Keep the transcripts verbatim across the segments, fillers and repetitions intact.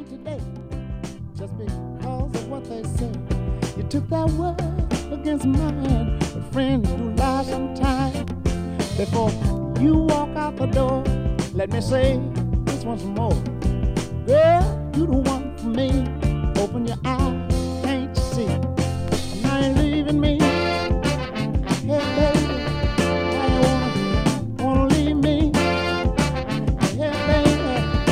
today just because of what they say. You took that word against mine, but friends do lie sometimes. Before you walk out the door, let me say this once more. Girl, you the one for me. Open your eyes, can't you see? And now you're leaving me. Hey, baby, why you wanna, wanna leave me? Hey, baby,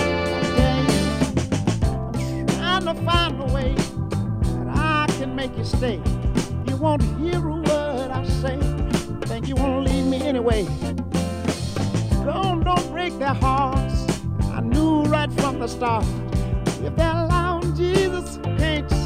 I'm trying to find a way that I can make you stay. You won't hear a word I say. Think you wanna leave me anyway. Don't, don't break their hearts. I knew right from the start. If they're allowing Jesus, can't you